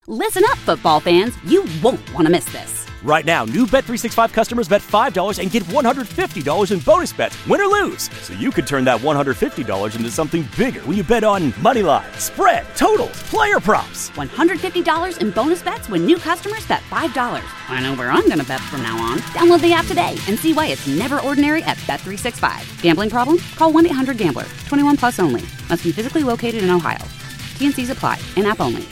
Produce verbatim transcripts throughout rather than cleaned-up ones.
Listen up, football fans. You won't want to miss this. Right now, new Bet three sixty-five customers bet five dollars and get one hundred fifty dollars in bonus bets, win or lose. So you could turn that one hundred fifty dollars into something bigger when you bet on money line, spread, totals, player props. one hundred fifty dollars in bonus bets when new customers bet five dollars. I know where I'm going to bet from now on. Download the app today and see why it's never ordinary at Bet three sixty-five. Gambling problem? Call one eight hundred gambler. twenty-one plus only. Must be physically located in Ohio. T N Cs apply. In-app only.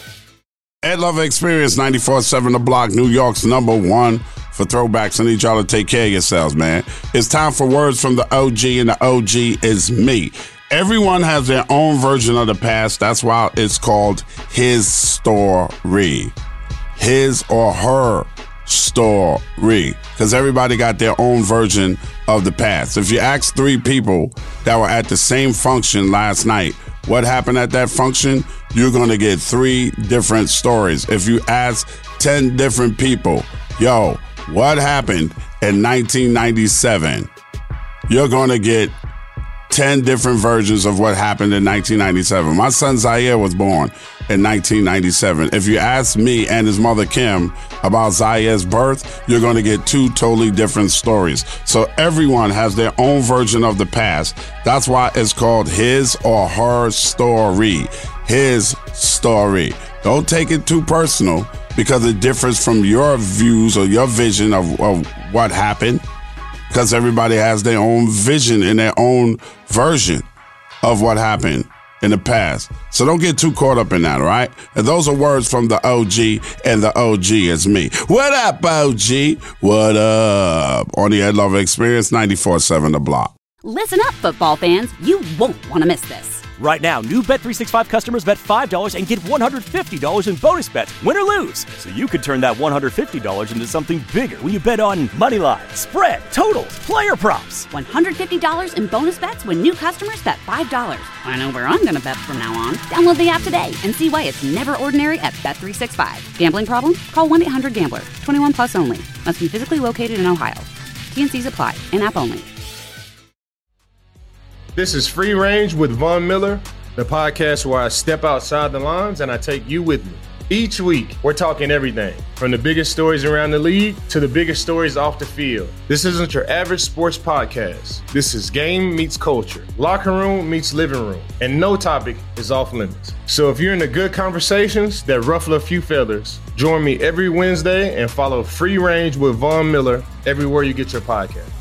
Ed Lover Experience, ninety-four point seven The Block, New York's number one for throwbacks. I need y'all to take care of yourselves, man. It's time for words from the O G, and the O G is me. Everyone has their own version of the past. That's why it's called his story. His or her story. Because everybody got their own version of the past. If you ask three people that were at the same function last night, what happened at that function, you're going to get three different stories. If you ask ten different people, yo, what happened in nineteen ninety-seven, you're going to get ten different versions of what happened in nineteen ninety-seven. My son Zaire was born in nineteen ninety-seven. If you ask me and his mother Kim about Zaire's birth, you're going to get two totally different stories. So everyone has their own version of the past. That's why it's called his or her story. His story. Don't take it too personal because it differs from your views or your vision of, of what happened, because everybody has their own vision and their own version of what happened in the past. So don't get too caught up in that, all right? And those are words from the O G, and the O G is me. What up, O G? What up? On the Ed Lover Experience, ninety-four point seven The Block. Listen up, football fans. You won't want to miss this. Right now, new Bet three sixty-five customers bet five dollars and get one hundred fifty dollars in bonus bets, win or lose. So you could turn that one hundred fifty dollars into something bigger when you bet on money line, spread, totals, player props. one hundred fifty dollars in bonus bets when new customers bet five dollars. I know where I'm going to bet from now on. Download the app today and see why it's never ordinary at Bet three sixty-five. Gambling problem? Call one eight hundred gambler. twenty-one plus only. Must be physically located in Ohio. T N Cs apply. In-app only. This is Free Range with Von Miller, the podcast where I step outside the lines and I take you with me. Each week, we're talking everything from the biggest stories around the league to the biggest stories off the field. This isn't your average sports podcast. This is game meets culture, locker room meets living room, and no topic is off limits. So if you're into good conversations that ruffle a few feathers, join me every Wednesday and follow Free Range with Von Miller everywhere you get your podcast.